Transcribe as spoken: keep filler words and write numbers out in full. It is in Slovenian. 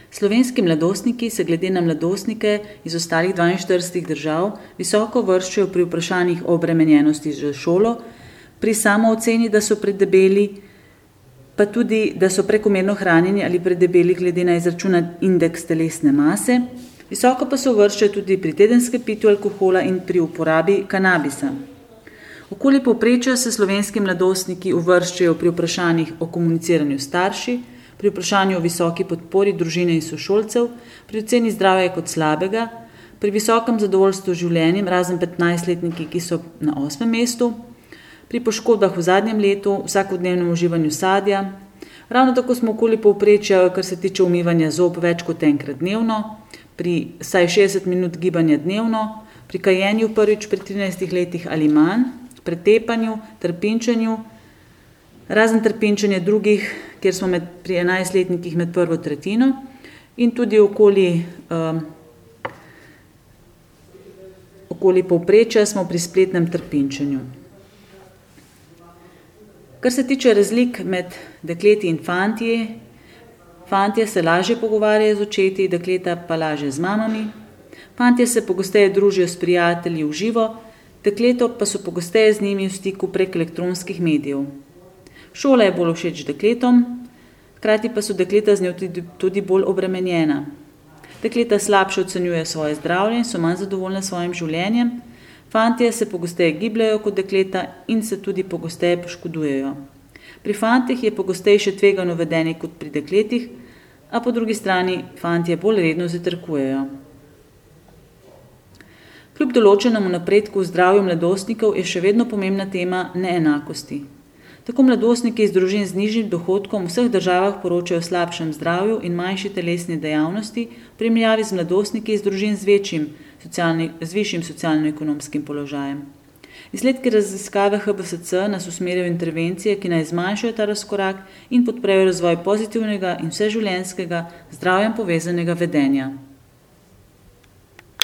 Slovenski mladostniki se glede na mladostnike iz ostalih dvainštiridesetih držav visoko uvrščajo pri vprašanjih o obremenjenosti za šolo, pri samooceni, da so predebeli, pa tudi, da so prekomerno hranjeni ali predebeli glede na izračunat indeks telesne mase, visoko pa se uvrščajo tudi pri tedenskem pitju alkohola in pri uporabi kanabisa. Okoli povprečja se slovenski mladostniki uvrščajo pri vprašanjih o komuniciranju s starši, pri vprašanju o visoki podpori družine in sošolcev, pri oceni zdravja kot slabega, pri visokem zadovoljstvu življenjem, razen petnajstletniki, ki so na osmem mestu, pri poškodbah v zadnjem letu, vsakodnevnem uživanju sadja. Ravno tako smo okoli povprečja, kar se tiče umivanja zob, več kot enkrat dnevno, pri vsaj šestdeset minut gibanja dnevno, pri kajenju prvič pri trinajstih letih ali manj, pretepanju, trpinčenju, razen trpinčenja drugih, kjer smo med, pri enajstletnikih med prvo tretjino in tudi okoli, um, okoli povprečja smo pri spletnem trpinčenju. Kar se tiče razlik med dekleti in fantji, fantje se lažje pogovarjajo z očeti, dekleta pa lažje z mamami. Fantje se pogosteje družijo s prijatelji v živo, dekleto pa so pogosteje z njimi v stiku prek elektronskih medijev. Šola je bolj všeč dekletom, hkrati pa so dekleta z njo tudi, tudi bolj obremenjena. Dekleta slabše ocenjujejo svoje zdravje in so manj zadovoljne s svojim življenjem, fantje se pogosteje gibljajo kot dekleta in se tudi pogosteje poškodujejo. Pri fantih je pogostejše tvegano vedenje kot pri dekletih, a po drugi strani fantje bolj redno zajtrkujejo. Kljub določenemu napredku v zdravju mladostnikov je še vedno pomembna tema neenakosti. Tako mladostniki iz družin z nižjim dohodkom v vseh državah poročajo o slabšem zdravju in manjši telesni dejavnosti v primerjavi z mladostniki iz družin z, večjim, socialni, z višjim socialno-ekonomskim položajem. Izsledki raziskave H B S C nas usmerjajo v intervencije, ki naj zmanjšajo ta razkorak in podprejo razvoj pozitivnega in vseživljenjskega zdravjem povezanega vedenja.